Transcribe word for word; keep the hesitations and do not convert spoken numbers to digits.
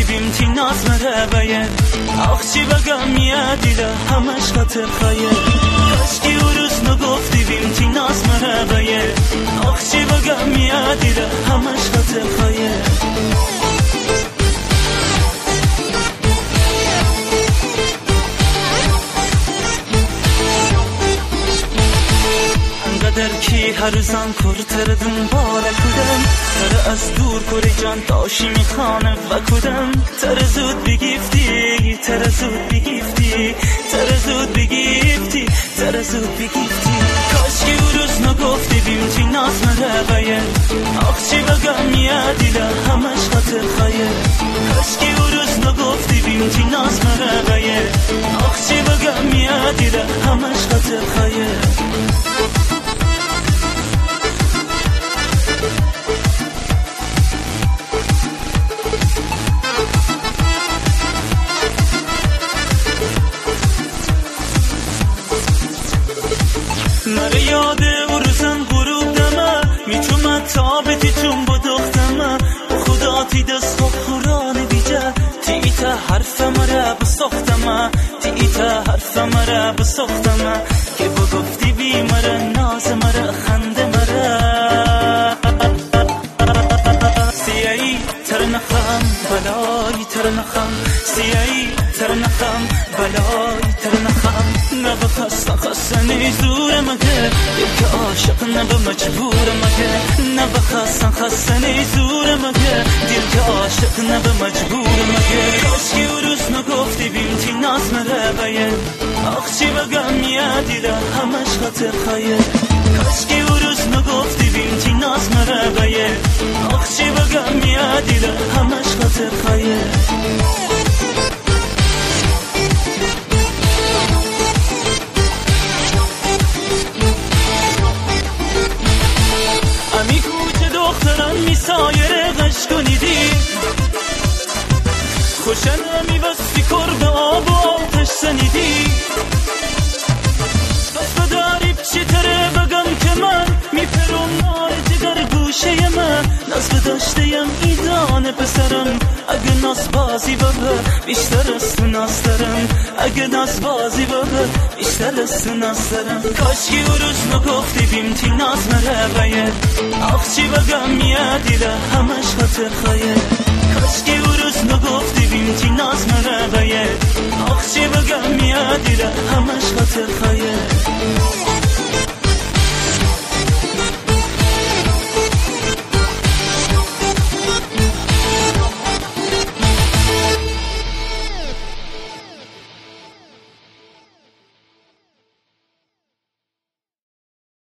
نگفتی بیم تی ناز مربایه آخ چی بگم یه دیده همش خاطر خایه کاشکی او روز نگفتی بیم تی ناز مربایه آخ چی بگم یه دیده همش خاطر خایه در کی هر زن کرتر دنبال کدم تر از دور کره جان داشی میخانه و کدم تر زود بگیفتی تر زود بگیفتی تر زود بگیفتی تر زود بگیفتی کاشکی او روز نگفتی بیم تی ناز مربایه آخ چی بگم یه دیده همش خاطر خایه کاشکی او روز نگفتی بیم تی ناز مربایه آخ چی بگم یه دیده همش خاطر خایه نره یاد او روزن غروب دمه میتومد تابتی چون با دختمه خدا تی دست خوب خوران بیجه تی ایتا حرف مره بساختمه تی ایتا حرف مره بساختمه که با گفتی بی مره ناز مره خنده مره سیایی تر نخم بلایی تر نخم سیایی تر نخم بلایی تر نخم نبا خستن خستنی زور مگه دل که عاشق نبا مجبور مگه نبا خستن خستنی زور مگه دل که عاشق نبا مجبور مگه کاشکی او روز نگفتی بیم تی ناز مربایه آخ چی بگم یه دیده همش خاطر خایه کاشکی او روز نگفتی بیم تی ناز مربایه آخ چی بگم یه دیده همش خاطر خایه امی کوچه دختران می سایره غش کنیدی خوشن امی وصفی کرد آب و آتش سنیدی بس بداری چی تره بگم که من می پرم نار جگر گوشه من ناز بداشته یم ایدان پسرم اگه ناز بازی بابه بیشتر از تو ناز دارم اگه ناز بازی بابه بیشتر از تو ناز دارم کاشکی او روز نگفتی بیم تی ناز مربایه آخ چی بگم یه دیده همش خاطر خایه کاشکی او روز نگفتی بیم تی ناز مربایه آخ چی بگم یه دیده همش خاطر خایه